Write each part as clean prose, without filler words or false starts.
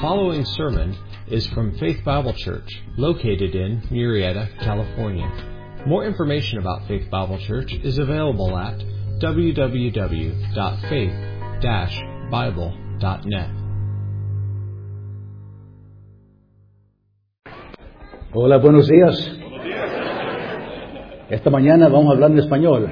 following sermon is from Faith Bible Church, located in Murrieta, California. More information about Faith Bible Church is available at www.faith-bible.net. Hola, buenos días. Esta mañana vamos a hablar en español.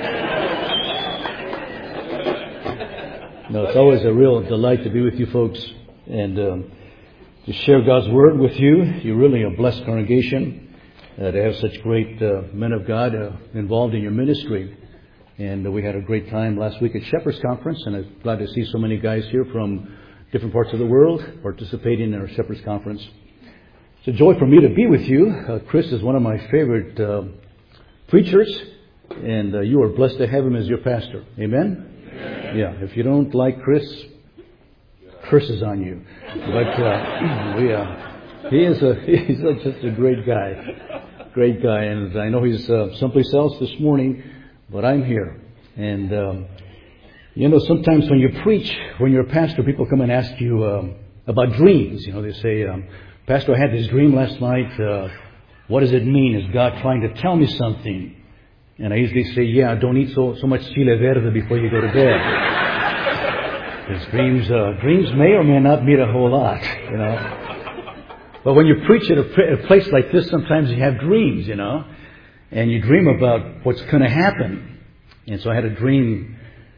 No, it's always a real delight to be with you folks and to share God's Word with you. You're really a blessed congregation to have such great men of God involved in your ministry. And we had a great time last week at Shepherd's Conference, and I'm glad to see so many guys here from different parts of the world participating in our Shepherd's Conference. It's a joy for me to be with you. Chris is one of my favorite preachers, and you are blessed to have him as your pastor. Amen? Yeah, if you don't like Chris, curses on you. But he's just a great guy, and I know he's someplace else this morning, but I'm here. And sometimes when you preach, when you're a pastor, people come and ask you about dreams. They say, "Pastor, I had this dream last night. What does it mean? Is God trying to tell me something?" And I usually say, "Yeah, don't eat so much chile verde before you go to bed." Because dreams may or may not mean a whole lot, But when you preach at a place like this, sometimes you have dreams, and you dream about what's going to happen. And so I had a dream.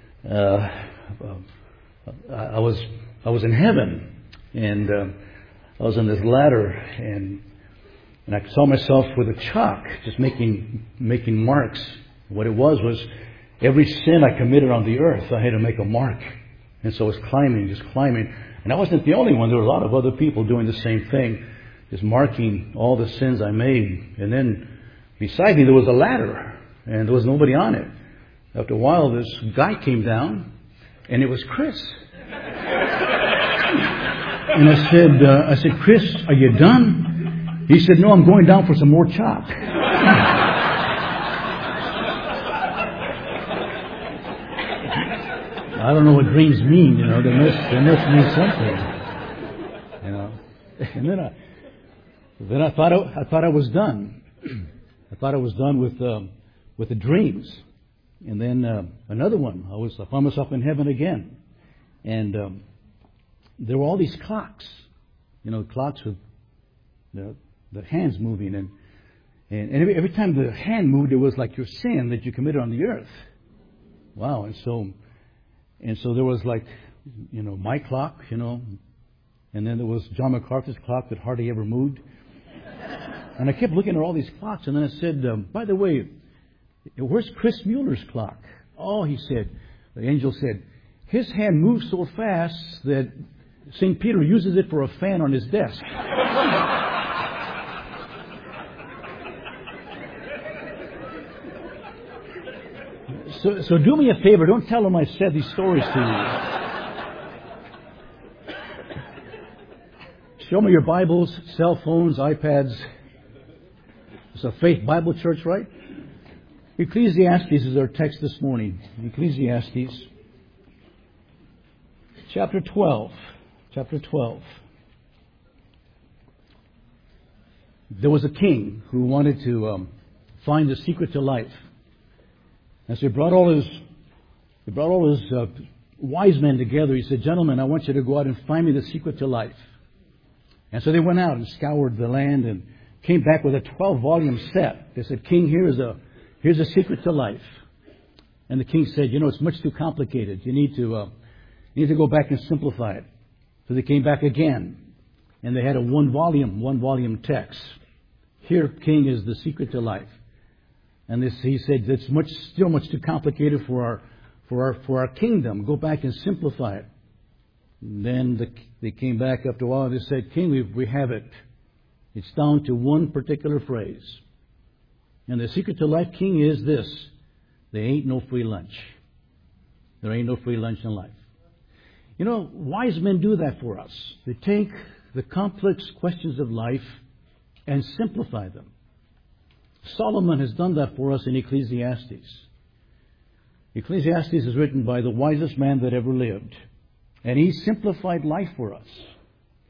I was in heaven, and I was on this ladder, and I saw myself with a chalk, just making marks. What it was every sin I committed on the earth, I had to make a mark. And so I was just climbing. And I wasn't the only one. There were a lot of other people doing the same thing, just marking all the sins I made. And then beside me there was a ladder, and there was nobody on it. After a while, this guy came down, and it was Chris. And I said, "Chris, are you done?" He said, "No, I'm going down for some more chalk." I don't know what dreams mean, They must mean something, And then I thought I was done. I thought I was done with the dreams. And then another one. I found myself in heaven again, and there were all these clocks, clocks with the hands moving, and every time the hand moved, it was like your sin that you committed on the earth. Wow! And so there was my clock, and then there was John MacArthur's clock that hardly ever moved. And I kept looking at all these clocks, and then I said, "By the way, where's Chris Mueller's clock?" "Oh," he said, the angel said, "his hand moves so fast that St. Peter uses it for a fan on his desk." So do me a favor, don't tell them I said these stories to you. Show me your Bibles, cell phones, iPads. It's a Faith Bible Church, right? Ecclesiastes is our text this morning. Ecclesiastes chapter 12. There was a king who wanted to find the secret to life. And so he brought all his wise men together. He said, "Gentlemen, I want you to go out and find me the secret to life." And so they went out and scoured the land and came back with a 12-volume set. They said, "King, here's a secret to life." And the king said, "It's much too complicated. You need to go back and simplify it." So they came back again, and they had a one volume text. "Here, King, is the secret to life." And he said, "It's still much too complicated for our kingdom. Go back and simplify it." And then they came back after a while and they said, "King, we have it. It's down to one particular phrase. And the secret to life, King, is this: there ain't no free lunch. There ain't no free lunch in life." Wise men do that for us. They take the complex questions of life and simplify them. Solomon has done that for us in Ecclesiastes. Ecclesiastes is written by the wisest man that ever lived. And he simplified life for us.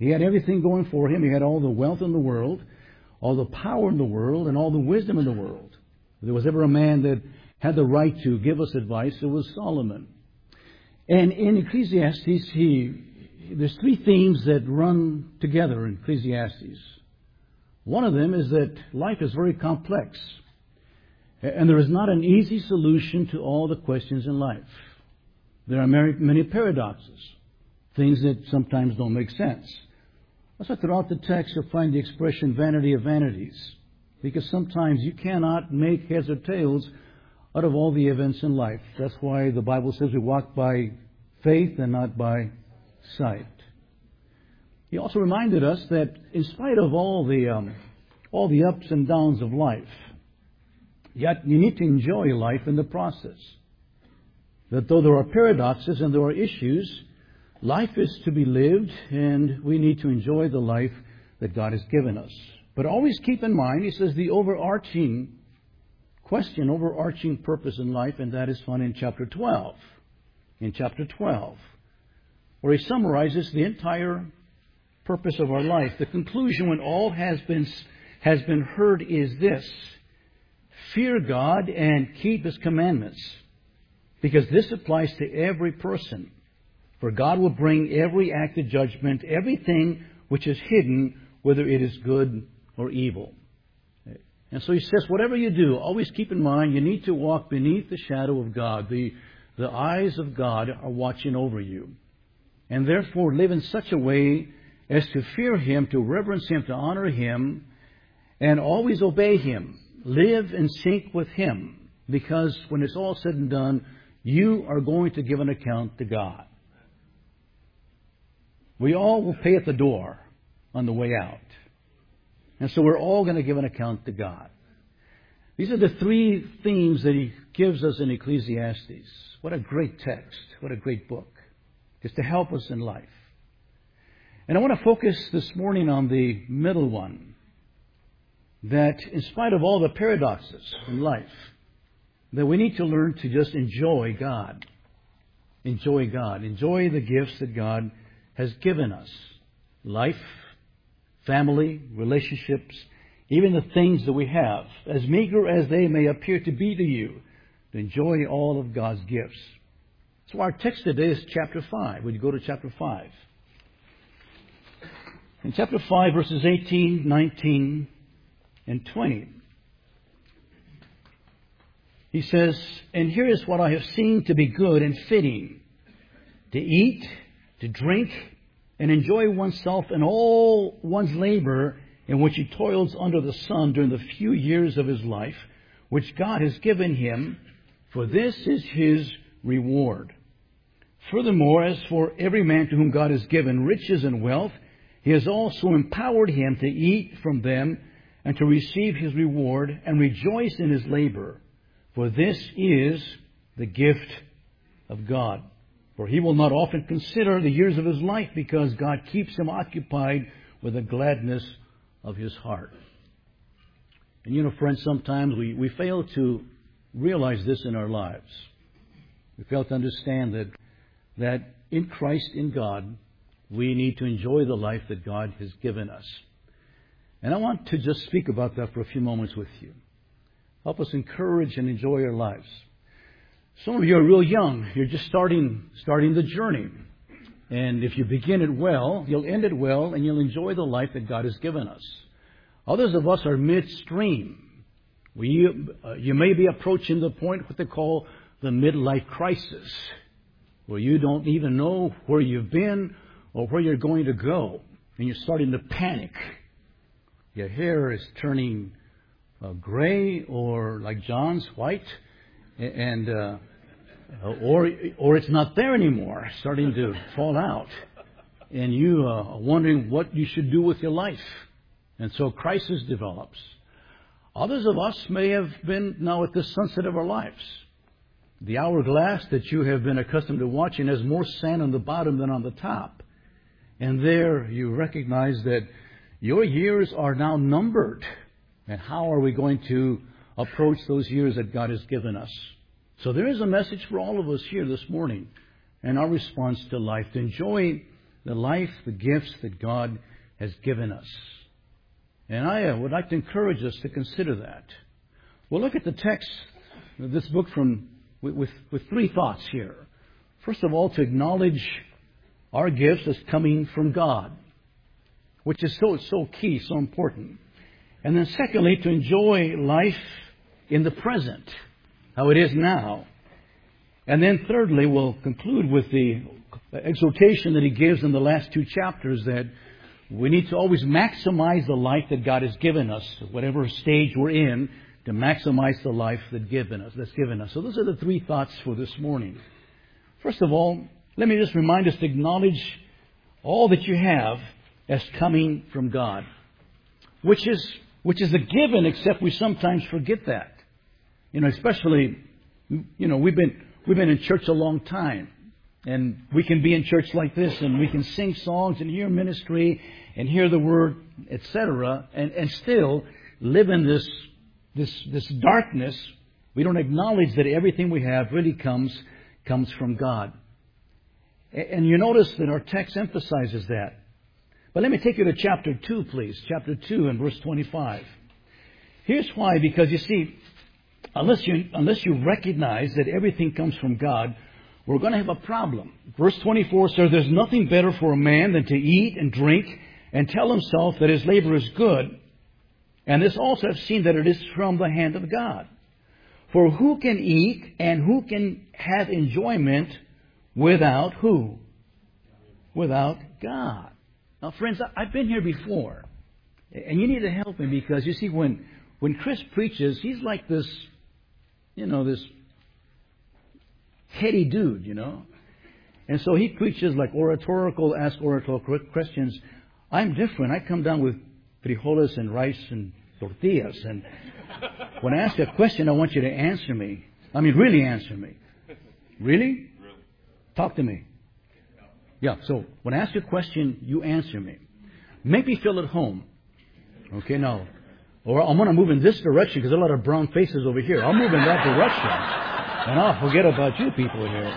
He had everything going for him. He had all the wealth in the world, all the power in the world, and all the wisdom in the world. If there was ever a man that had the right to give us advice, it was Solomon. And in Ecclesiastes, there's three themes that run together in Ecclesiastes. One of them is that life is very complex. And there is not an easy solution to all the questions in life. There are many paradoxes, things that sometimes don't make sense. Also, throughout the text, you'll find the expression vanity of vanities, because sometimes you cannot make heads or tails out of all the events in life. That's why the Bible says we walk by faith and not by sight. He also reminded us that in spite of all the ups and downs of life, yet you need to enjoy life in the process. That though there are paradoxes and there are issues, life is to be lived, and we need to enjoy the life that God has given us. But always keep in mind, he says, the overarching question, overarching purpose in life, and that is found in chapter 12. In chapter 12, where he summarizes the entire purpose of our life. The conclusion, when all has been heard, is this: fear God and keep His commandments, because this applies to every person. For God will bring every act of judgment, everything which is hidden, whether it is good or evil. And so he says, whatever you do, always keep in mind you need to walk beneath the shadow of God. The eyes of God are watching over you. And therefore live in such a way as to fear Him, to reverence Him, to honor Him, and always obey Him. Live in sync with Him, because when it's all said and done, you are going to give an account to God. We all will pay at the door on the way out. And so we're all going to give an account to God. These are the three themes that he gives us in Ecclesiastes. What a great text. What a great book. It's to help us in life. And I want to focus this morning on the middle one. That in spite of all the paradoxes in life, that we need to learn to just enjoy God. Enjoy God. Enjoy the gifts that God has given us. Life, family, relationships, even the things that we have, as meager as they may appear to be to you, to enjoy all of God's gifts. So our text today is chapter 5. Would you go to chapter 5? In chapter 5, verses 18, 19, and 20, he says, "And here is what I have seen to be good and fitting, to eat, to drink, and enjoy oneself and all one's labor in which he toils under the sun during the few years of his life, which God has given him, for this is his reward. Furthermore, as for every man to whom God has given riches and wealth, He has also empowered him to eat from them and to receive his reward and rejoice in his labor. For this is the gift of God. For he will not often consider the years of his life, because God keeps him occupied with the gladness of his heart." And you know, friends, sometimes we fail to realize this in our lives. We fail to understand that in Christ, in God, we need to enjoy the life that God has given us. And I want to just speak about that for a few moments with you. Help us encourage and enjoy our lives. Some of you are real young. You're just starting the journey. And if you begin it well, you'll end it well, and you'll enjoy the life that God has given us. Others of us are midstream. You may be approaching the point, what they call the midlife crisis, where you don't even know where you've been or where you're going to go, and you're starting to panic. Your hair is turning gray, or like John's, white, and or it's not there anymore, starting to fall out, and you are wondering what you should do with your life, and so crisis develops. Others of us may have been now at the sunset of our lives. The hourglass that you have been accustomed to watching has more sand on the bottom than on the top. And there you recognize that your years are now numbered. And how are we going to approach those years that God has given us? So there is a message for all of us here this morning, and our response to life, to enjoy the life, the gifts that God has given us. And I would like to encourage us to consider that. We'll look at the text of this book with three thoughts here. First of all, to acknowledge our gifts as coming from God, which is so key, so important. And then secondly, to enjoy life in the present, how it is now. And then thirdly, we'll conclude with the exhortation that he gives in the last two chapters, that we need to always maximize the life that God has given us, whatever stage we're in, to maximize the life that's given us. So those are the three thoughts for this morning. First of all, let me just remind us to acknowledge all that you have as coming from God, which is a given, except we sometimes forget that. Especially, we've been in church a long time, and we can be in church like this, and we can sing songs and hear ministry and hear the word, etc., and still live in this darkness. We don't acknowledge that everything we have really comes from God. And you notice that our text emphasizes that. But let me take you to chapter 2, please. Chapter 2 and verse 25. Here's why. Because you see, unless you recognize that everything comes from God, we're going to have a problem. Verse 24 says, "There's nothing better for a man than to eat and drink and tell himself that his labor is good. And this also I've seen that it is from the hand of God. For who can eat and who can have enjoyment without who? Without God." Now, friends, I've been here before. And you need to help me, because you see, when Chris preaches, he's like this, this heady dude, And so he preaches like ask oratorical questions. I'm different. I come down with frijoles and rice and tortillas. And when I ask a question, I want you to answer me. I mean, really answer me. Really? Talk to me. Yeah, so when I ask you a question, you answer me. Make me feel at home. Okay, now. Or I'm going to move in this direction because there are a lot of brown faces over here. I'll move in that direction. And I'll forget about you people here.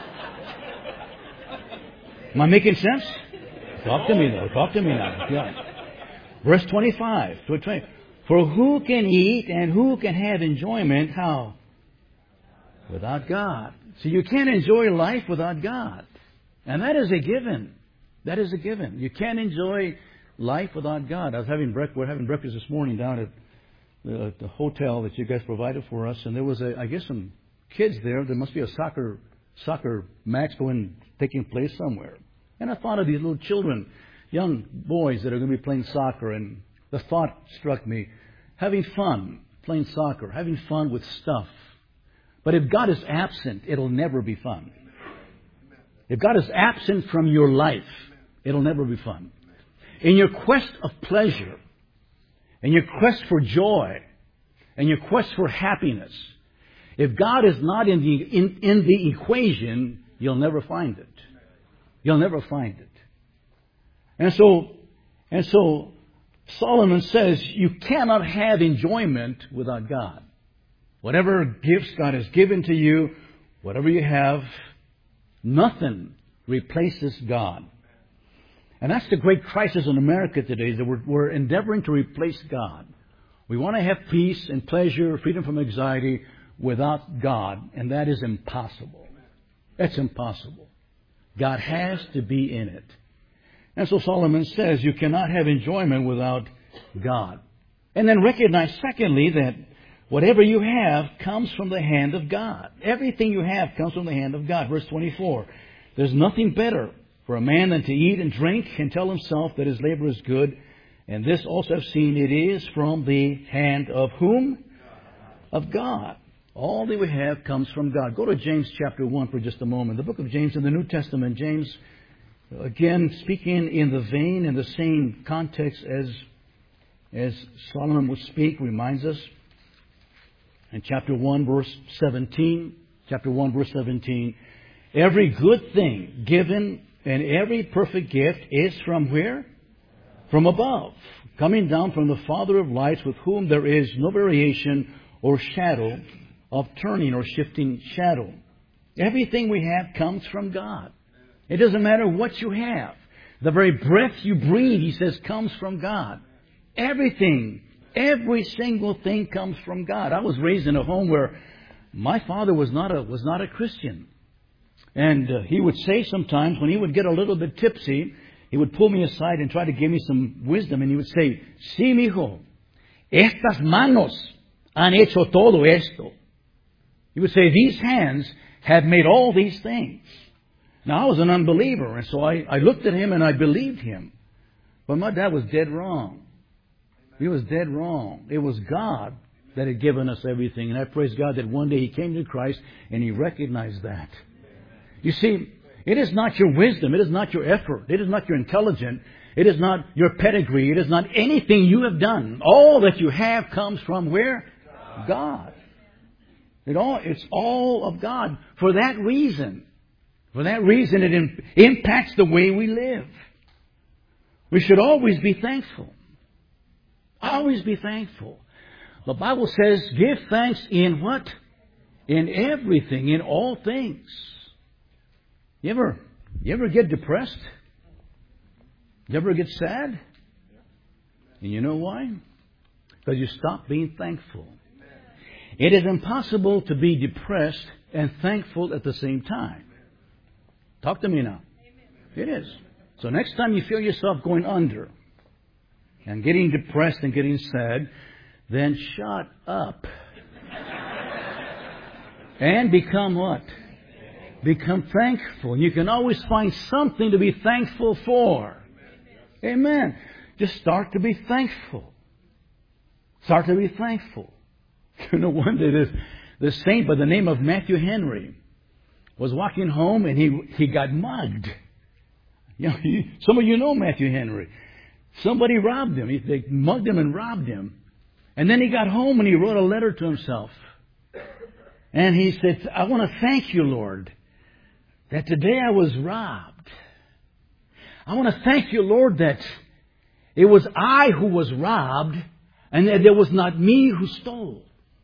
Am I making sense? Talk to me, though. Talk to me now. Yeah. Verse 25. For who can eat and who can have enjoyment? How? Without God. So you can't enjoy life without God. And that is a given. That is a given. You can't enjoy life without God. We're having breakfast this morning down at the hotel that you guys provided for us, and there was some kids there. There must be a soccer match taking place somewhere. And I thought of these little children, young boys that are going to be playing soccer, and the thought struck me, having fun playing soccer, having fun with stuff. But if God is absent, it'll never be fun. If God is absent from your life, it'll never be fun. In your quest of pleasure, in your quest for joy, in your quest for happiness, if God is not in the equation, you'll never find it. You'll never find it. And so Solomon says you cannot have enjoyment without God. Whatever gifts God has given to you, whatever you have, nothing replaces God. And that's the great crisis in America today, that we're endeavoring to replace God. We want to have peace and pleasure, freedom from anxiety without God, and that is impossible. That's impossible. God has to be in it. And so Solomon says you cannot have enjoyment without God. And then recognize, secondly, that whatever you have comes from the hand of God. Everything you have comes from the hand of God. Verse 24. There's nothing better for a man than to eat and drink and tell himself that his labor is good. And this also I've seen, it is from the hand of whom? Of God. All that we have comes from God. Go to James chapter 1 for just a moment. The book of James in the New Testament. James, again, speaking in the vein, in the same context as Solomon would speak, reminds us. In chapter 1, verse 17, every good thing given and every perfect gift is from where? From above, coming down from the Father of lights, with whom there is no variation or shadow of turning or shifting shadow. Everything we have comes from God. It doesn't matter what you have. The very breath you breathe, he says, comes from God. Everything, every single thing comes from God. I was raised in a home where my father was not a Christian. And he would say sometimes, when he would get a little bit tipsy, he would pull me aside and try to give me some wisdom. And he would say, sí, mijo, estas manos han hecho todo esto. He would say, these hands have made all these things. Now, I was an unbeliever, and so I looked at him and I believed him. But my dad was dead wrong. He was dead wrong. It was God that had given us everything. And I praise God that one day he came to Christ and he recognized that. You see, it is not your wisdom. It is not your effort. It is not your intelligence. It is not your pedigree. It is not anything you have done. All that you have comes from where? God. It's all of God. For that reason, it impacts the way we live. We should always be thankful. Always be thankful. The Bible says, give thanks in what? In everything, in all things. You ever get depressed? You ever get sad? And you know why? Because you stop being thankful. It is impossible to be depressed and thankful at the same time. Talk to me now. It is. So next time you feel yourself going under and getting depressed and getting sad, then shut up. And become what? Become thankful. You can always find something to be thankful for. Amen. Just start to be thankful. Start to be thankful. You know, one day this saint by the name of Matthew Henry was walking home and he got mugged. You know, some of you know Matthew Henry. Somebody robbed him. They mugged him and robbed him. And then he got home and he wrote a letter to himself. And he said, I want to thank you, Lord, that today I was robbed. I want to thank you, Lord, that it was I who was robbed and that it was not me who stole.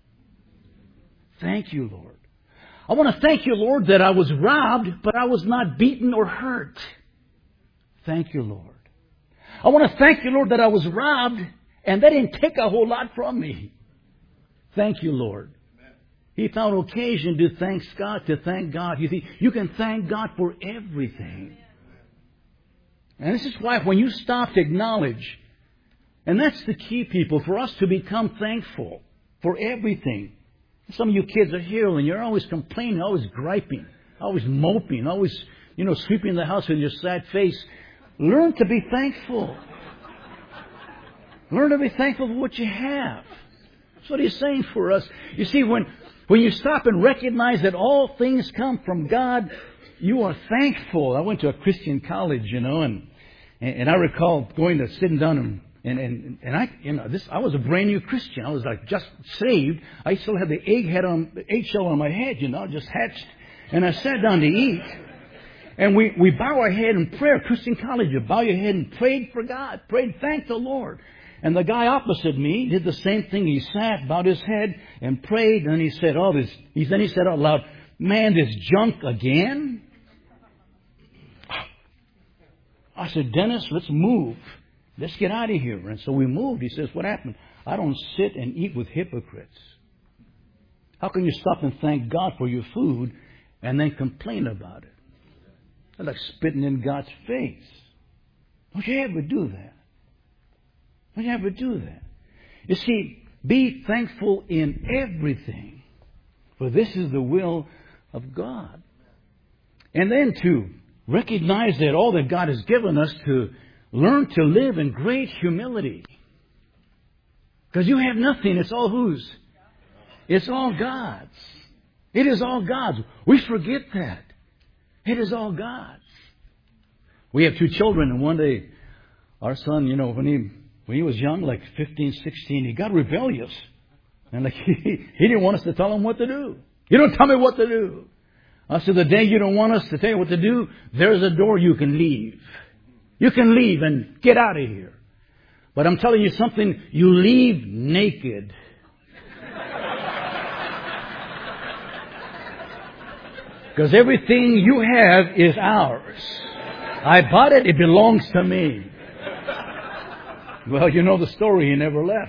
Thank you, Lord. I want to thank you, Lord, that I was robbed, but I was not beaten or hurt. Thank you, Lord. I want to thank you, Lord, that I was robbed and that didn't take a whole lot from me. Thank you, Lord. He found occasion to thank God. You see, you can thank God for everything. And this is why when you stop to acknowledge, and that's the key, people, for us to become thankful for everything. Some of you kids are here and you're always complaining, always griping, always moping, always, sweeping the house with your sad face. Learn to be thankful. Learn to be thankful for what you have. That's what he's saying for us. You see, when you stop and recognize that all things come from God, you are thankful. I went to a Christian college, and I recall sitting down and I was a brand new Christian. I was like just saved. I still had the eggshell on my head, just hatched. And I sat down to eat. And we bow our head in prayer. Christian college, you bow your head and prayed for God. Thanked the Lord. And the guy opposite me did the same thing. He sat, bowed his head, and prayed. And he said, then he said out loud, man, this junk again? I said, Dennis, let's move. Let's get out of here. And so we moved. He says, what happened? I don't sit and eat with hypocrites. How can you stop and thank God for your food and then complain about it? That's like spitting in God's face. Don't you ever do that? Don't you ever do that? You see, be thankful in everything, for this is the will of God. And then to recognize that all that God has given us, to learn to live in great humility. Because you have nothing. It's all whose? It's all God's. It is all God's. We forget that. It is all God's. We have 2 children, and one day our son, when he was young, like 15, 16, he got rebellious. And he didn't want us to tell him what to do. You don't tell me what to do. I said, the day you don't want us to tell you what to do, there's a door you can leave. You can leave and get out of here. But I'm telling you something, you leave naked. Because everything you have is ours. I bought it. It belongs to me. Well, you know the story. He never left.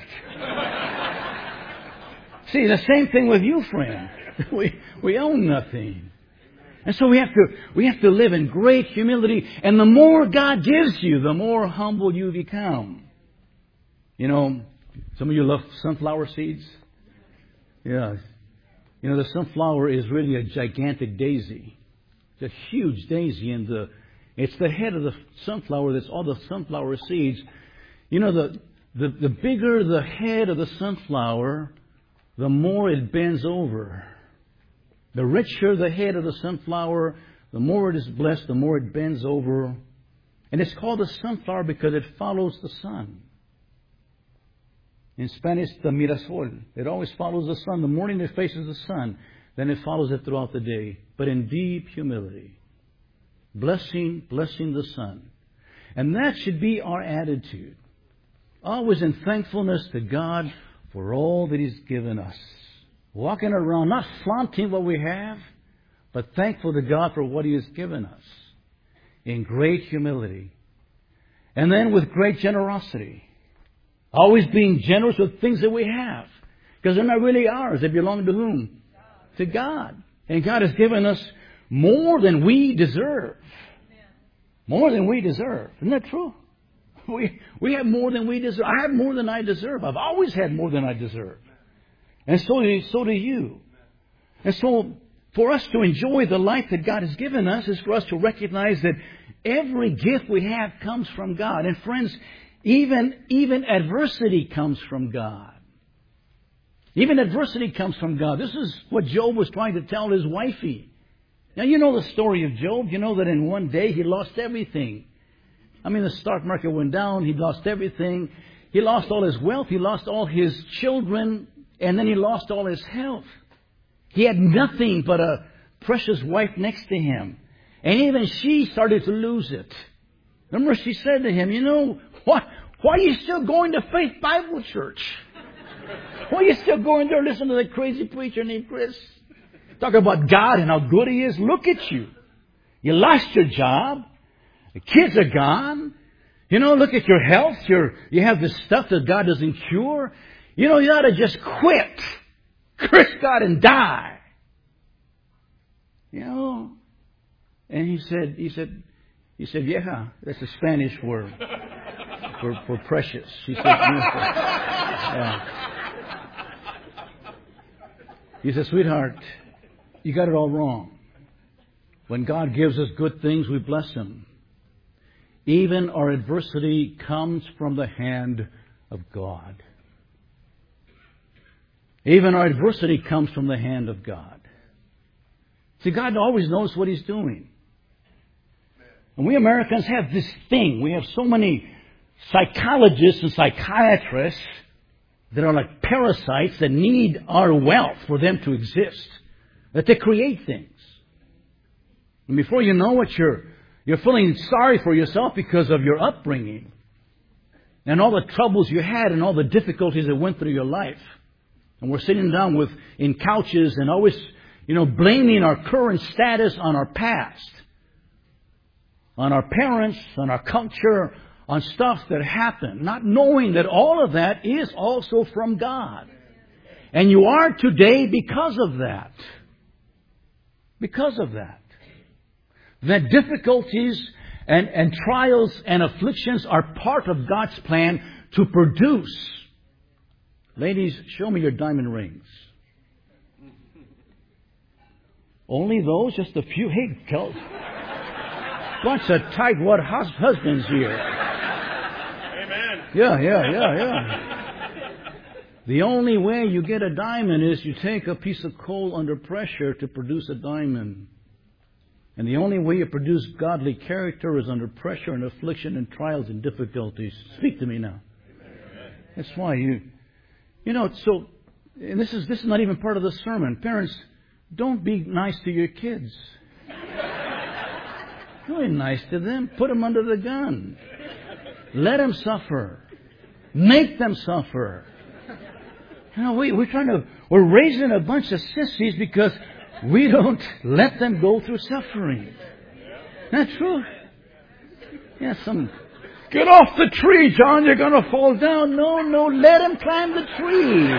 See, the same thing with you, friend. We own nothing. And so we have to live in great humility. And the more God gives you, the more humble you become. You know, some of you love sunflower seeds. Yeah. You know, the sunflower is really a gigantic daisy. It's a huge daisy. And it's the head of the sunflower that's all the sunflower seeds. You know, the bigger the head of the sunflower, the more it bends over. The richer the head of the sunflower, the more it is blessed, the more it bends over. And it's called the sunflower because it follows the sun. In Spanish, the mirasol. It always follows the sun. The morning it faces the sun, then it follows it throughout the day. But in deep humility. Blessing the sun. And that should be our attitude. Always in thankfulness to God for all that He's given us. Walking around, not flaunting what we have, but thankful to God for what He has given us. In great humility. And then with great generosity. Always being generous with things that we have. Because they're not really ours. They belong to whom? To God. And God has given us more than we deserve. More than we deserve. Isn't that true? We have more than we deserve. I have more than I deserve. I've always had more than I deserve. And so do you. And so for us to enjoy the life that God has given us is for us to recognize that every gift we have comes from God. And friends, even adversity comes from God. Even adversity comes from God. This is what Job was trying to tell his wifey. Now, you know the story of Job. You know that in one day he lost everything. I mean, the stock market went down. He lost everything. He lost all his wealth. He lost all his children. And then he lost all his health. He had nothing but a precious wife next to him. And even she started to lose it. Remember, she said to him, you know, why are you still going to Faith Bible Church? Why are you still going there listening to that crazy preacher named Chris? Talk about God and how good He is. Look at you. You lost your job. The kids are gone. You know, look at your health. You have this stuff that God doesn't cure. You know, you ought to just quit. Curse God and die. You know. And he said, yeah, that's a Spanish word for precious. She said, yeah. He said, sweetheart, you got it all wrong. When God gives us good things, we bless Him. Even our adversity comes from the hand of God. Even our adversity comes from the hand of God. See, God always knows what He's doing. And we Americans have this thing. We have so many psychologists and psychiatrists that are like parasites that need our wealth for them to exist. That they create things. And before you know it, you're feeling sorry for yourself because of your upbringing. And all the troubles you had and all the difficulties that went through your life. And we're sitting down in couches and always, blaming our current status on our past. On our parents, on our culture, on stuff that happened. Not knowing that all of that is also from God. And you are today because of that. Because of that. That difficulties and trials and afflictions are part of God's plan to produce. Ladies, show me your diamond rings. Only those? Just a few? Hey, tell bunch of tightwad husbands here. Amen. Yeah. The only way you get a diamond is you take a piece of coal under pressure to produce a diamond. And the only way you produce godly character is under pressure and affliction and trials and difficulties. Speak to me now. Amen. That's why and this is not even part of the sermon. Parents, don't be nice to your kids. Don't be nice to them. Put them under the gun. Let them suffer. Make them suffer. We're raising a bunch of sissies because we don't let them go through suffering. That's true. Yeah, get off the tree, John, you're going to fall down. No, let him climb the tree.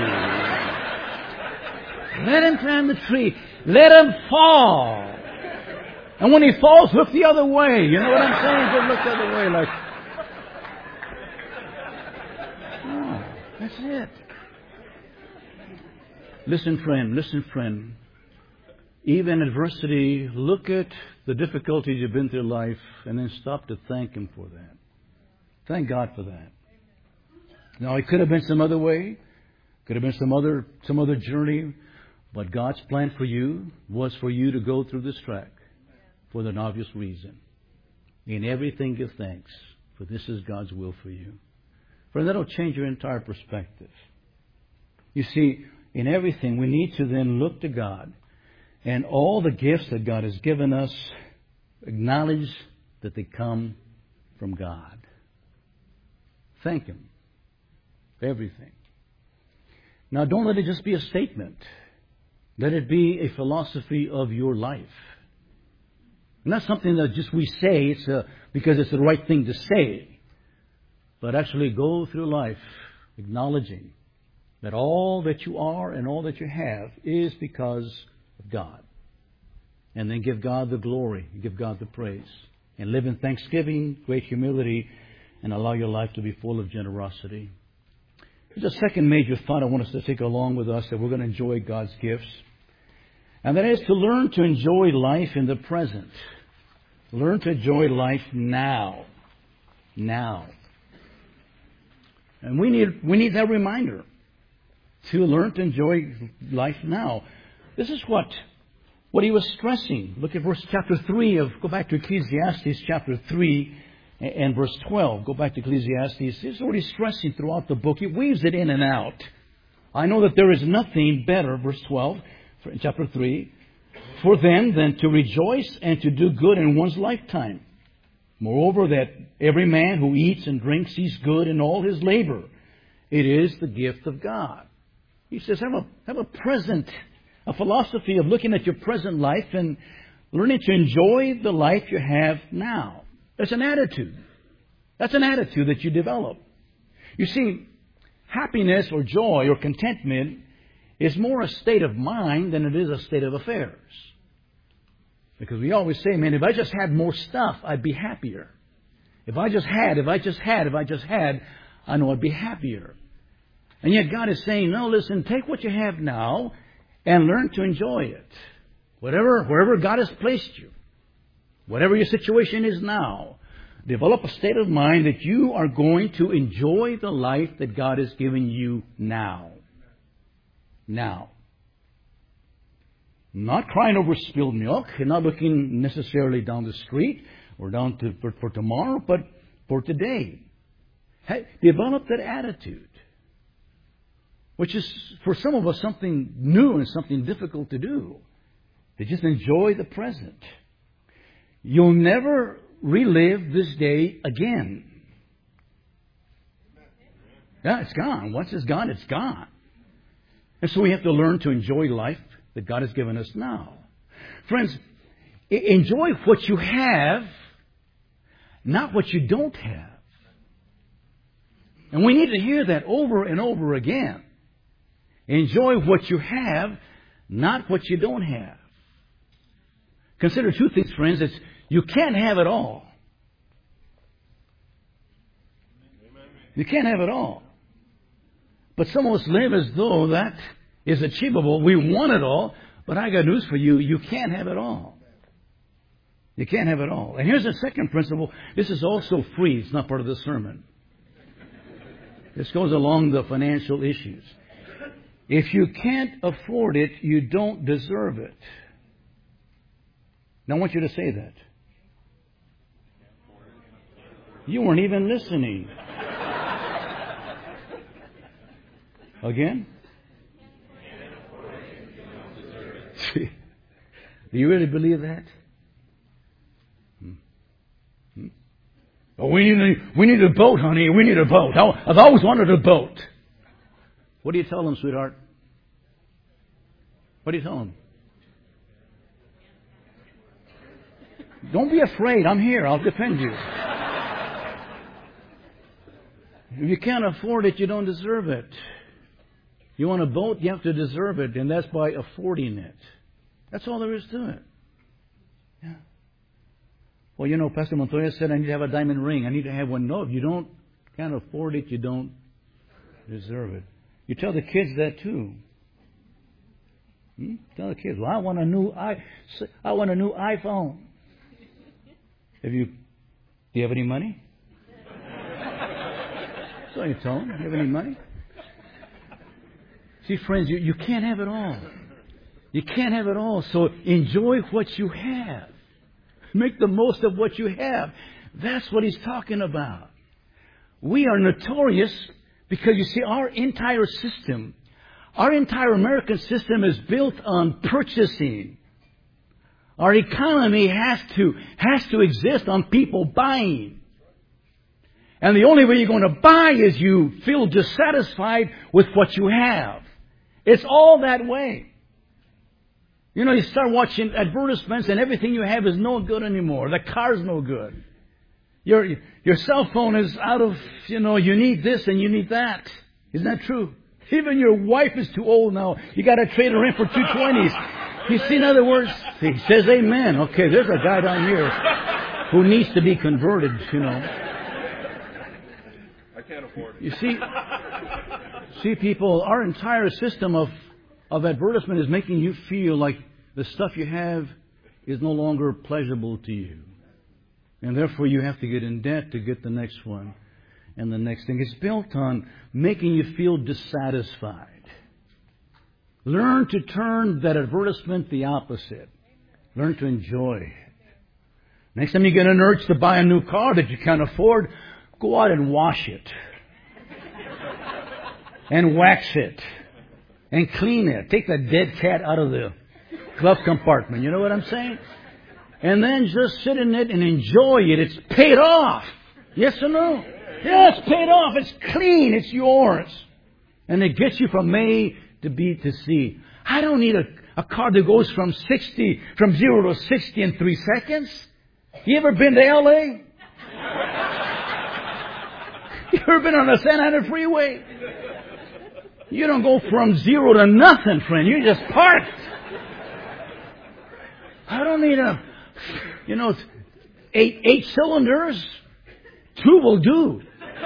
Let him climb the tree. Let him fall. And when he falls, look the other way. You know what I'm saying? Just look the other way like... Oh, that's it. Listen, friend. Even adversity, look at the difficulties you've been through life and then stop to thank Him for that. Thank God for that. Now, it could have been some other way. Could have been some other journey. But God's plan for you was for you to go through this track for an obvious reason. In everything give thanks, for this is God's will for you. Friend, that'll change your entire perspective. You see, in everything we need to then look to God. And all the gifts that God has given us, acknowledge that they come from God. Thank Him for everything. Now, don't let it just be a statement. Let it be a philosophy of your life. Not something that just we say because it's the right thing to say. But actually go through life acknowledging that all that you are and all that you have is because of God. And then give God the glory, give God the praise. And live in thanksgiving, great humility, and allow your life to be full of generosity. There's a second major thought I want us to take along with us, that we're going to enjoy God's gifts. And that is to learn to enjoy life in the present. Learn to enjoy life now. Now. And we need that reminder to learn to enjoy life now. This is what he was stressing. Look at chapter 3 go back to Ecclesiastes chapter 3 and verse 12. Go back to Ecclesiastes. This is what he's stressing throughout the book. He weaves it in and out. I know that there is nothing better, verse 12, in chapter 3, for them than to rejoice and to do good in one's lifetime. Moreover, that every man who eats and drinks sees good in all his labor. It is the gift of God. He says, have a philosophy of looking at your present life and learning to enjoy the life you have now. That's an attitude. That's an attitude that you develop. You see, happiness or joy or contentment is more a state of mind than it is a state of affairs. Because we always say, man, if I just had more stuff, I'd be happier. If I just had, I know I'd be happier. And yet God is saying, no, listen, take what you have now and learn to enjoy it. Wherever God has placed you, whatever your situation is now, develop a state of mind that you are going to enjoy the life that God has given you now. Now. Not crying over spilled milk and not looking necessarily down the street or for tomorrow, but for today. Develop that attitude, which is for some of us something new and something difficult to do. To just enjoy the present. You'll never relive this day again. Yeah, it's gone. Once it's gone, it's gone. And so we have to learn to enjoy life that God has given us now. Friends, enjoy what you have, not what you don't have. And we need to hear that over and over again. Enjoy what you have, not what you don't have. Consider two things, friends. It's you can't have it all. You can't have it all. But some of us live as though that is achievable. We want it all, but I got news for you. You can't have it all. You can't have it all. And here's the second principle. This is also free. It's not part of the sermon. This goes along the financial issues. If you can't afford it, you don't deserve it. Now I want you to say that. You weren't even listening. Again? Do you really believe that? Oh, we need a boat, honey. We need a boat. I've always wanted a boat. What do you tell them, sweetheart? What do you tell them? Don't be afraid. I'm here. I'll defend you. If you can't afford it, you don't deserve it. You want a boat, you have to deserve it, and that's by affording it. That's all there is to it. Yeah. Well, Pastor Montoya said, I need to have a diamond ring. I need to have one. No, if you can't afford it, you don't deserve it. You tell the kids that too. Tell the kids, well, I want a new iPhone. Do you have any money? So you tell them, do you have any money? See, friends, you can't have it all. You can't have it all. So enjoy what you have. Make the most of what you have. That's what he's talking about. We are notorious because, you see, our entire American system is built on purchasing. Our economy has to exist on people buying. And the only way you're going to buy is you feel dissatisfied with what you have. It's all that way. You start watching advertisements and everything you have is no good anymore. The car's no good. Your cell phone is out of, you need this and you need that. Isn't that true? Even your wife is too old now. You got to trade her in for 220s. You see, in other words, he says amen. Okay, there's a guy down here who needs to be converted, I can't afford it. You see, people, our entire system of advertisement is making you feel like the stuff you have is no longer pleasurable to you. And therefore you have to get in debt to get the next one and the next thing. It's built on making you feel dissatisfied. Learn to turn that advertisement the opposite. Learn to enjoy it. Next time you get an urge to buy a new car that you can't afford, go out and wash it. And wax it. And clean it. Take that dead cat out of the glove compartment. You know what I'm saying? And then just sit in it and enjoy it. It's paid off. Yes or no? Yeah, it's paid off. It's clean. It's yours. And it gets you from A to B to C. I don't need a car that goes from 0 to 60 in 3 seconds. You ever been to L.A.? You ever been on the Santa Ana freeway? You don't go from 0 to nothing, friend. You just park. I don't need eight cylinders. 2 will do.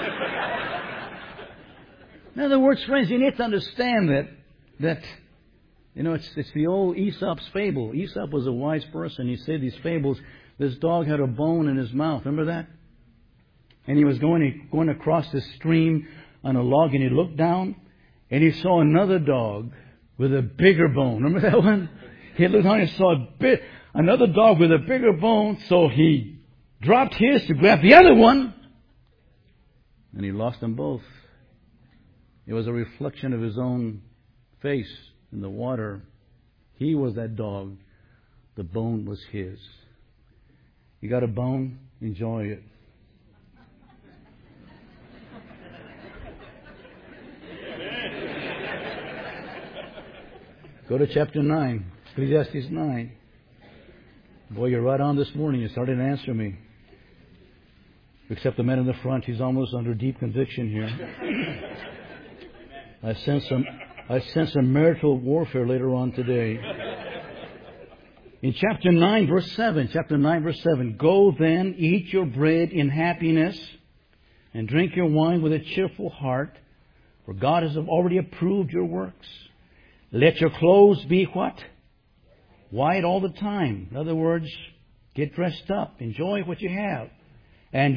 In other words, friends, you need to understand that it's the old Aesop's fable. Aesop was a wise person. He said these fables. This dog had a bone in his mouth. Remember that? And he was going across the stream on a log, and he looked down, and he saw another dog with a bigger bone. Remember that one? He looked down and saw another dog with a bigger bone, so he dropped his to grab the other one, and he lost them both. It was a reflection of his own face in the water. He was that dog. The bone was his. You got a bone? Enjoy it. Go to chapter 9, Ecclesiastes 9. Boy, you're right on this morning. You started to answer me. Except the man in the front, he's almost under deep conviction here. I sense some marital warfare later on today. In chapter 9, verse 7, Go then, eat your bread in happiness, and drink your wine with a cheerful heart, for God has already approved your works. Let your clothes be what? White all the time. In other words, get dressed up. Enjoy what you have. And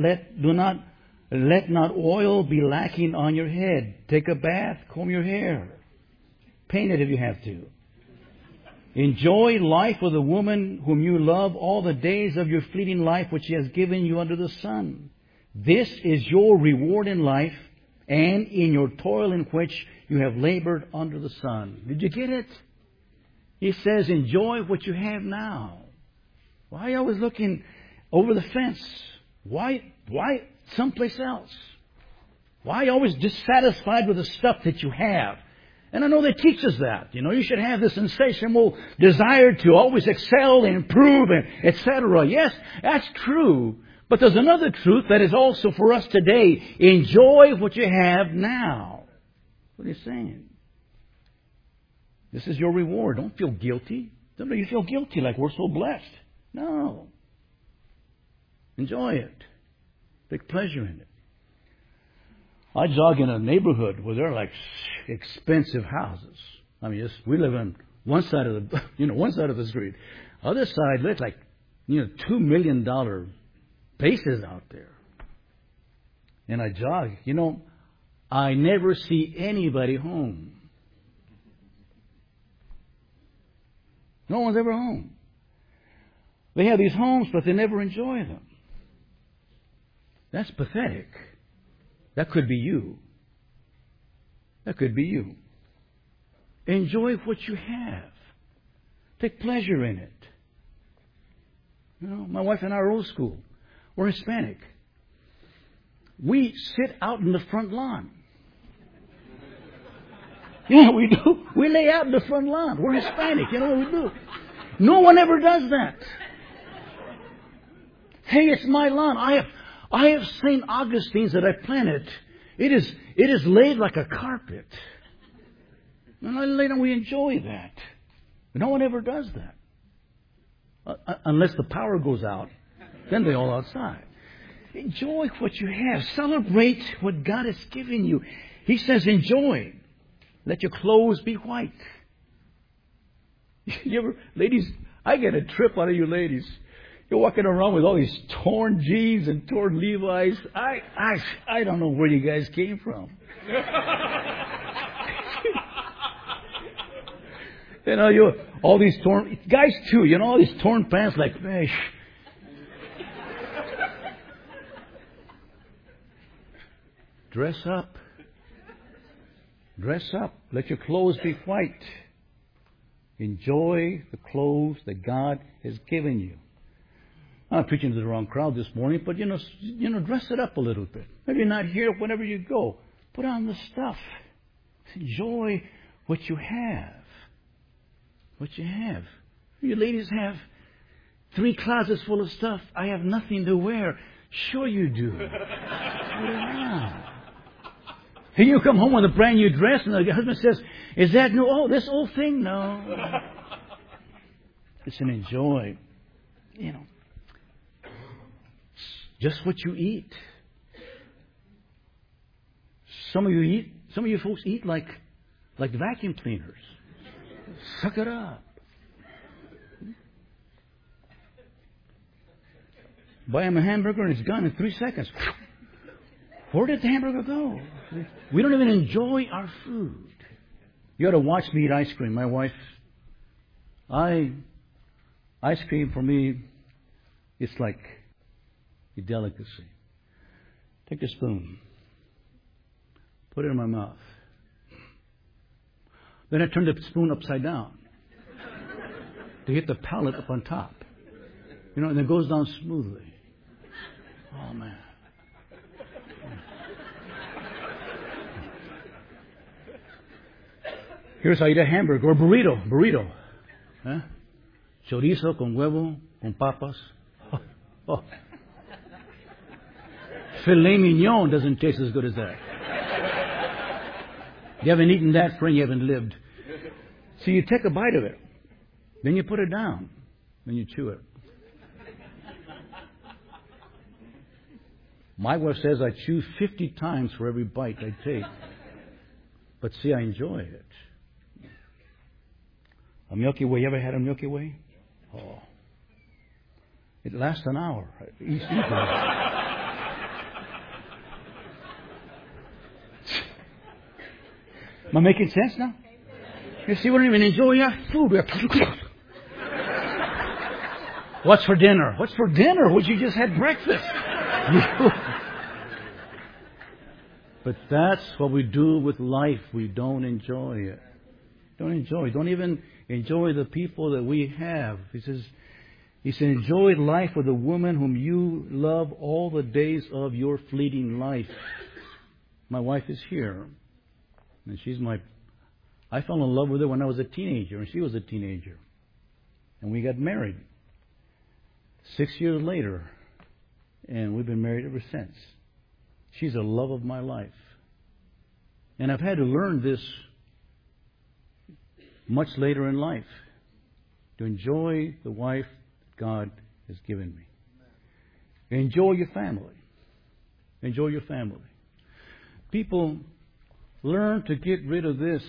let not oil be lacking on your head. Take a bath, comb your hair. Paint it if you have to. Enjoy life with a woman whom you love all the days of your fleeting life which He has given you under the sun. This is your reward in life and in your toil in which you have labored under the sun. Did you get it? He says, enjoy what you have now. Why are you always looking over the fence? Why someplace else? Why are you always dissatisfied with the stuff that you have? And I know they teach us that. You should have this insatiable desire to always excel and improve, and etc. Yes, that's true. But there's another truth that is also for us today. Enjoy what you have now. What are you saying? This is your reward. Don't feel guilty. Don't make you feel guilty like we're so blessed. No. Enjoy it. Take pleasure in it. I jog in a neighborhood where there are like expensive houses. I mean, we live on one side of the street. Other side, there's like, $2 million bases out there. And I jog. I never see anybody home. No one's ever home. They have these homes, but they never enjoy them. That's pathetic. That could be you. That could be you. Enjoy what you have. Take pleasure in it. My wife and I are old school. We're Hispanic. We sit out in the front lawn. Yeah, we do. We lay out in the front lawn. We're Hispanic. You know what we do? No one ever does that. Hey, it's my lawn. I have St. Augustine's that I planted. It is laid like a carpet. And later we enjoy that. No one ever does that. Unless the power goes out. Then they're all outside. Enjoy what you have. Celebrate what God has given you. He says enjoy. Let your clothes be white. Ladies, I get a trip out of you ladies. You're walking around with all these torn jeans and torn Levi's. I don't know where you guys came from. All these torn, guys too, all these torn pants like, man. Dress up. Dress up. Let your clothes be white. Enjoy the clothes that God has given you. I'm preaching to the wrong crowd this morning, but dress it up a little bit. Maybe not here, whenever you go. Put on the stuff. Enjoy what you have. What you have. You ladies have 3 closets full of stuff. I have nothing to wear. Sure you do. Put it on. And you come home with a brand new dress and the husband says, is that new? Oh, this old thing? No. It's an enjoy. Just what you eat. Some of you folks eat like vacuum cleaners. Suck it up. Buy him a hamburger and it's gone in 3 seconds. Where did the hamburger go? We don't even enjoy our food. You ought to watch me eat ice cream. My wife, ice cream for me, it's like a delicacy. Take a spoon. Put it in my mouth. Then I turn the spoon upside down to hit the palate up on top. And it goes down smoothly. Oh, man. Here's how you eat a hamburger or burrito. ¿Eh? Chorizo con huevo, con papas. Oh. Filet mignon doesn't taste as good as that. You haven't eaten that, friend, you haven't lived. So you take a bite of it. Then you put it down. Then you chew it. My wife says I chew 50 times for every bite I take. But see, I enjoy it. A Milky Way. You ever had a Milky Way? Oh. It lasts an hour. Am I making sense now? You see, we don't even enjoy our food. What's for dinner? What's for dinner? Well, you just had breakfast. But that's what we do with life. We don't enjoy it. Don't enjoy. Don't even enjoy the people that we have. He says, enjoy life with a woman whom you love all the days of your fleeting life. My wife is here. And I fell in love with her when I was a teenager, and she was a teenager. And we got married. 6 years later, And we've been married ever since. She's the love of my life. And I've had to learn this much later in life, to enjoy the wife God has given me. Enjoy your family. Enjoy your family. People, learn to get rid of this.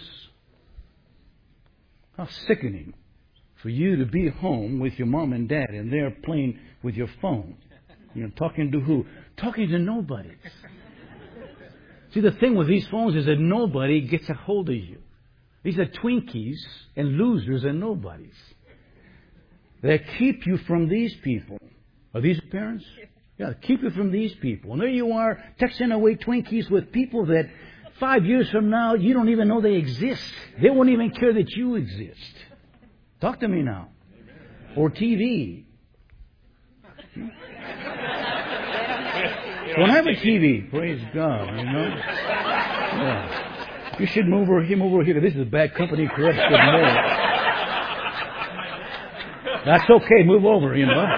How sickening for you to be home with your mom and dad and they're playing with your phone. Talking to who? Talking to nobody. See, the thing with these phones is that nobody gets a hold of you. These are Twinkies and losers and nobodies that keep you from these people. Are these your parents? Yeah, keep you from these people. And there you are, texting away Twinkies with people that 5 years from now, you don't even know they exist. They won't even care that you exist. Talk to me now. Or TV. Don't have a TV. Praise God, Yeah. You should move over here. This is bad company, corrupt good more. That's okay. Move over,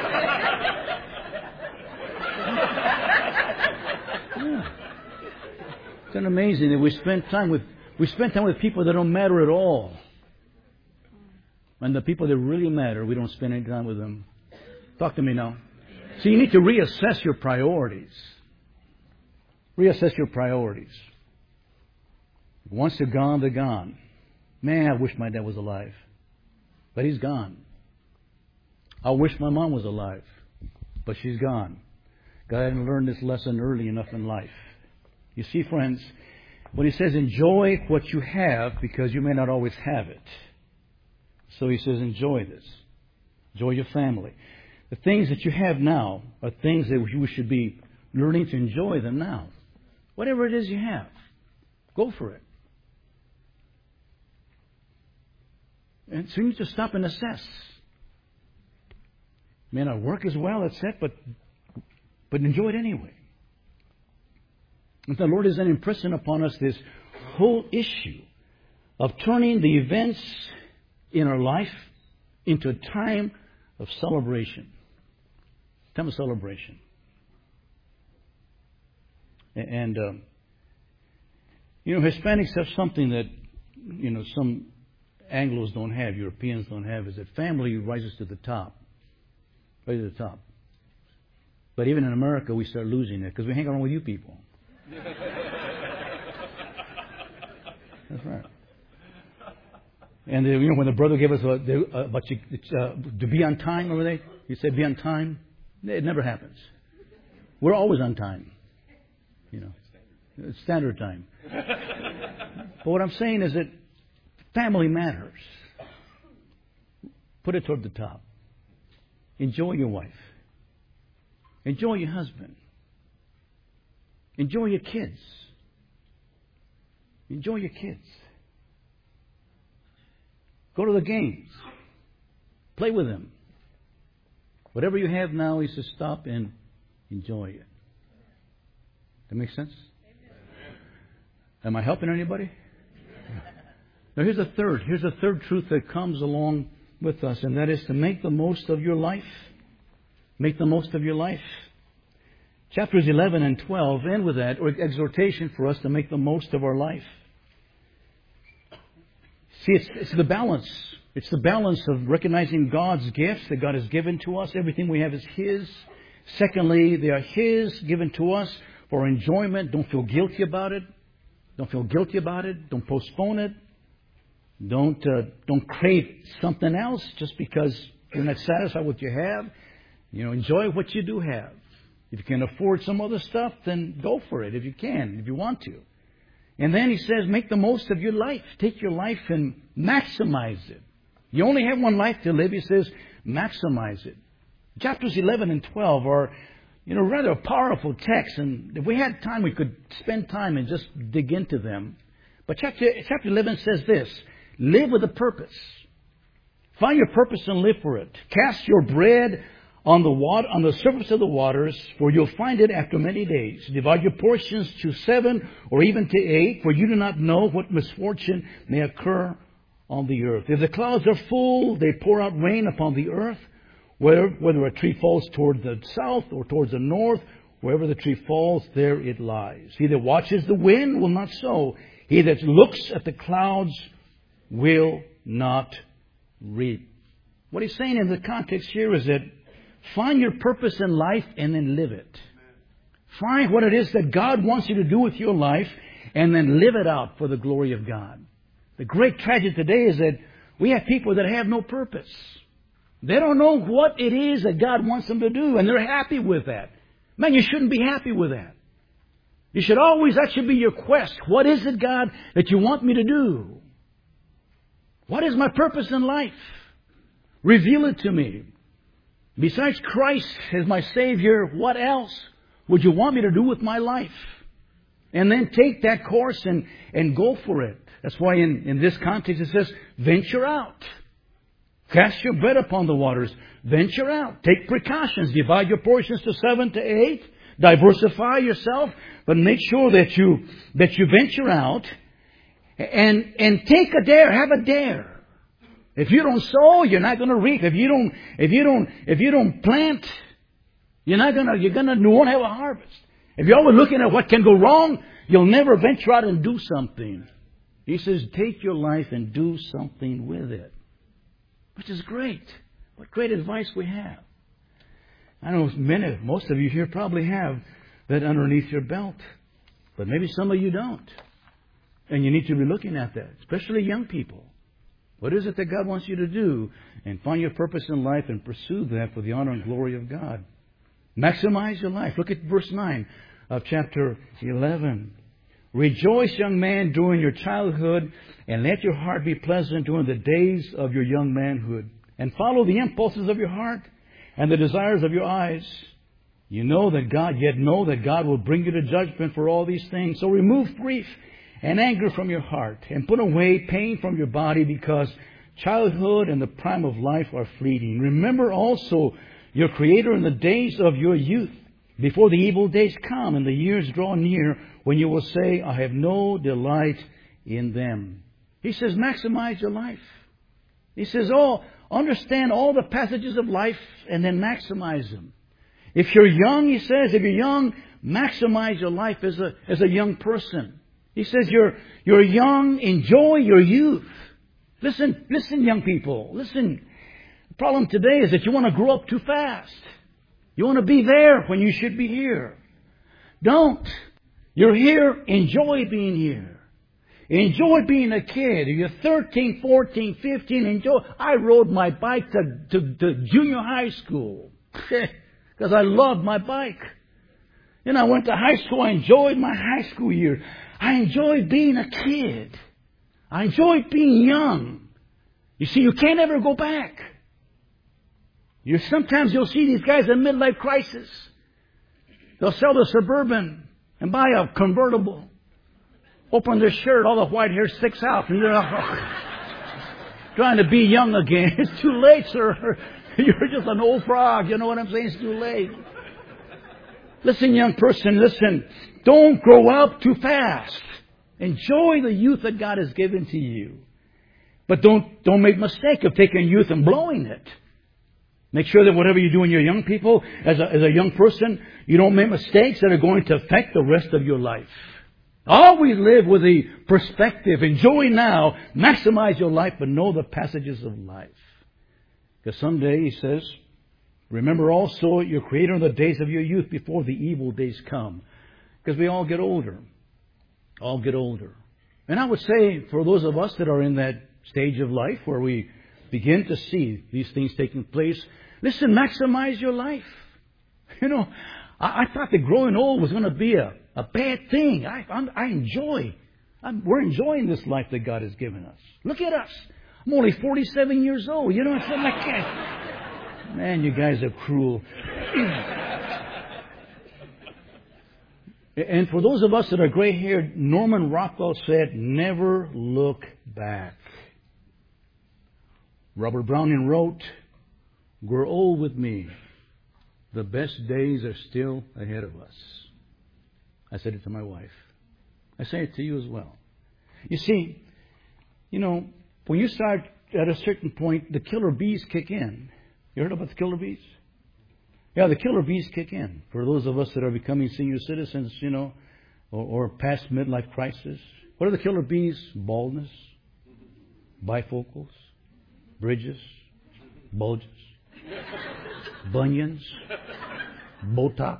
It's amazing that we spend time with people that don't matter at all. And the people that really matter, we don't spend any time with them. Talk to me now. So you need to reassess your priorities. Reassess your priorities. Once they're gone, they're gone. Man, I wish my dad was alive. But he's gone. I wish my mom was alive. But she's gone. God hadn't learned this lesson early enough in life. You see, friends, when he says enjoy what you have because you may not always have it. So he says enjoy this. Enjoy your family. The things that you have now are things that we should be learning to enjoy them now. Whatever it is you have, go for it. And so you need to stop and assess. May not work as well, that's it, but enjoy it anyway. And the Lord is then impressing upon us this whole issue of turning the events in our life into a time of celebration. Time of celebration. And Hispanics have something that, some Anglos don't have, Europeans don't have, is that family rises to the top. Right to the top. But even in America, we start losing it because we hang around with you people. That's right. And when the brother gave us to be on time, remember they? He said be on time. It never happens. We're always on time. It's standard time. But what I'm saying is that family matters. Put it toward the top. Enjoy your wife. Enjoy your husband. Enjoy your kids. Enjoy your kids. Go to the games. Play with them. Whatever you have now is to stop and enjoy it. That makes sense? Am I helping anybody? Now here's a third truth that comes along with us, and that is to make the most of your life. Make the most of your life. Chapters 11 and 12 end with that, or exhortation for us to make the most of our life. See, it's the balance. It's the balance of recognizing God's gifts that God has given to us. Everything we have is His. Secondly, they are His, given to us for enjoyment. Don't feel guilty about it. Don't feel guilty about it. Don't postpone it. Don't crave something else just because you're not satisfied with what you have. Enjoy what you do have. If you can afford some other stuff, then go for it if you can, if you want to. And then he says, make the most of your life. Take your life and maximize it. You only have one life to live, he says, maximize it. Chapters 11 and 12 are, rather powerful texts. And if we had time, we could spend time and just dig into them. But chapter 11 says this, live with a purpose. Find your purpose and live for it. Cast your bread on the surface of the waters, for you'll find it after many days. Divide your portions to 7 or even to 8, for you do not know what misfortune may occur on the earth. If the clouds are full, they pour out rain upon the earth. Whether a tree falls toward the south or towards the north, wherever the tree falls, there it lies. He that watches the wind will not sow. He that looks at the clouds will not reap. What he's saying in the context here is that find your purpose in life and then live it. Find what it is that God wants you to do with your life and then live it out for the glory of God. The great tragedy today is that we have people that have no purpose. They don't know what it is that God wants them to do, and they're happy with that. Man, you shouldn't be happy with that. You should always, that should be your quest. What is it, God, that you want me to do? What is my purpose in life? Reveal it to me. Besides Christ as my Savior, what else would you want me to do with my life? And then take that course and go for it. That's why in this context it says, venture out. Cast your bread upon the waters. Venture out. Take precautions. Divide your portions to 7 to 8. Diversify yourself. But make sure that you venture out. And take a dare. Have a dare. If you don't sow, you're not going to reap. If you don't plant, you won't have a harvest. If you're always looking at what can go wrong, you'll never venture out and do something. He says, take your life and do something with it. Which is great. What great advice we have. I know most of you here probably have that underneath your belt. But maybe some of you don't. And you need to be looking at that, especially young people. What is it that God wants you to do? And find your purpose in life and pursue that for the honor and glory of God. Maximize your life. Look at verse 9 of chapter 11. Rejoice, young man, during your childhood, and let your heart be pleasant during the days of your young manhood. And follow the impulses of your heart and the desires of your eyes. You know that God will bring you to judgment for all these things. So remove grief and anger from your heart, and put away pain from your body, because childhood and the prime of life are fleeting. Remember also your Creator in the days of your youth, before the evil days come and the years draw near, when you will say, I have no delight in them. He says, maximize your life. He says, understand all the passages of life and then maximize them. If you're young, he says, maximize your life as a young person. He says, you're young, enjoy your youth. Listen, young people, listen. The problem today is that you want to grow up too fast. You want to be there when you should be here. Don't. You're here, enjoy being here. Enjoy being a kid. You're 13, 14, 15, enjoy. I rode my bike to junior high school because I loved my bike. Then I went to high school, I enjoyed my high school years. I enjoyed being a kid. I enjoyed being young. You see, you can't ever go back. Sometimes you'll see these guys in midlife crisis. They'll sell the Suburban and buy a convertible. Open their shirt, all the white hair sticks out. And they're trying to be young again. It's too late, sir. You're just an old frog. You know what I'm saying? It's too late. Listen, young person, listen. Don't grow up too fast. Enjoy the youth that God has given to you. But don't make a mistake of taking youth and blowing it. Make sure that whatever you do when you're young people, as a young person, you don't make mistakes that are going to affect the rest of your life. Always live with the perspective. Enjoy now. Maximize your life, but know the passages of life. Because someday, he says, remember also your Creator in the days of your youth, before the evil days come. Because we all get older. All get older. And I would say, for those of us that are in that stage of life where we begin to see these things taking place, listen, maximize your life. You know, I thought that growing old was going to be a bad thing. We're enjoying this life that God has given us. Look at us. I'm only 47 years old. You know, it's like that. Man, you guys are cruel. And for those of us that are gray-haired, Norman Rockwell said, never look back. Robert Browning wrote, grow old with me. The best days are still ahead of us. I said it to my wife. I say it to you as well. You see, when you start at a certain point, the killer bees kick in. You heard about the killer bees? Yeah, the killer bees kick in. For those of us that are becoming senior citizens, or past midlife crisis. What are the killer bees? Baldness, bifocals, bridges, bulges, bunions, Botox,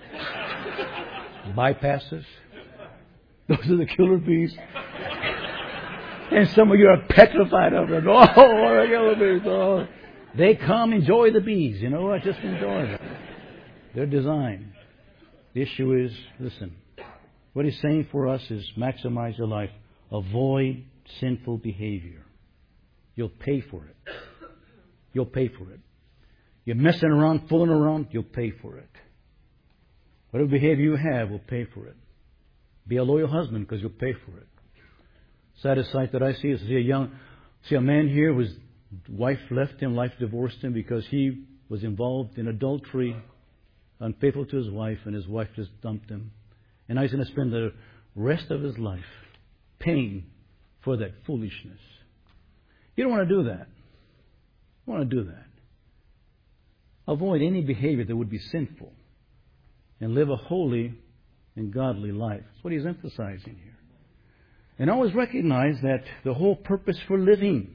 bypasses. Those are the killer bees. And some of you are petrified of them. Oh, the killer bees. Oh. They come, enjoy the bees. You know what? Just enjoy them. They're designed. The issue is, listen, what he's saying for us is maximize your life. Avoid sinful behavior. You'll pay for it. You'll pay for it. You're messing around, fooling around, you'll pay for it. Whatever behavior you have will pay for it. Be a loyal husband because you'll pay for it. Saddest sight that I see is see a man here whose wife left him, life divorced him because he was involved in adultery, unfaithful to his wife, and his wife just dumped him. And now he's going to spend the rest of his life paying for that foolishness. You don't want to do that. You want to do that. Avoid any behavior that would be sinful and live a holy and godly life. That's what he's emphasizing here. And always recognize that the whole purpose for living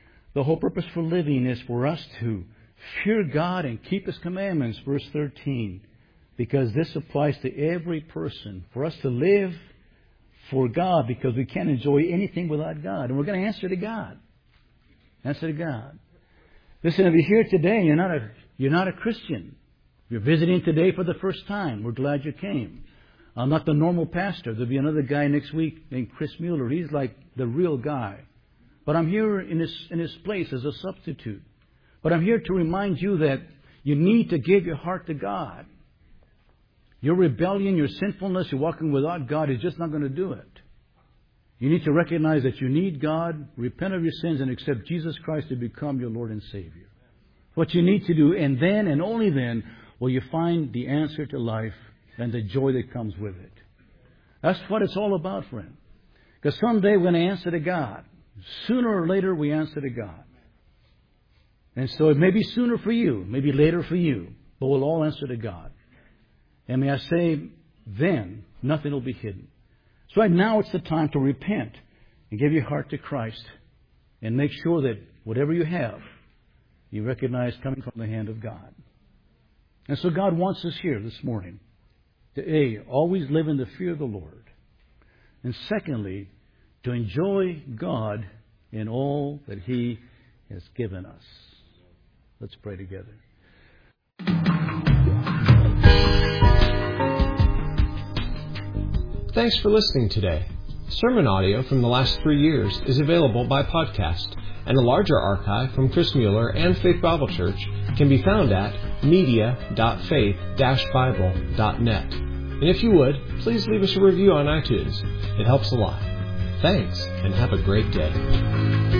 is for us to fear God and keep His commandments, verse 13. Because this applies to every person. For us to live for God, because we can't enjoy anything without God. And we're going to answer to God. Answer to God. Listen, if you're here today, you're not a Christian. You're visiting today for the first time. We're glad you came. I'm not the normal pastor. There'll be another guy next week named Chris Mueller. He's like the real guy. But I'm here in his place as a substitute. But I'm here to remind you that you need to give your heart to God. Your rebellion, your sinfulness, your walking without God is just not going to do it. You need to recognize that you need God, repent of your sins, and accept Jesus Christ to become your Lord and Savior. What you need to do, and then and only then will you find the answer to life and the joy that comes with it. That's what it's all about, friend. Because someday we're going to answer to God. Sooner or later we answer to God. And so it may be sooner for you, maybe later for you, but we'll all answer to God. And may I say, then nothing will be hidden. So right now it's the time to repent and give your heart to Christ and make sure that whatever you have, you recognize coming from the hand of God. And so God wants us here this morning to always live in the fear of the Lord. And secondly, to enjoy God in all that He has given us. Let's pray together. Thanks for listening today. Sermon audio from the last 3 years is available by podcast, and a larger archive from Chris Mueller and Faith Bible Church can be found at media.faith-bible.net. And if you would, please leave us a review on iTunes. It helps a lot. Thanks, and have a great day.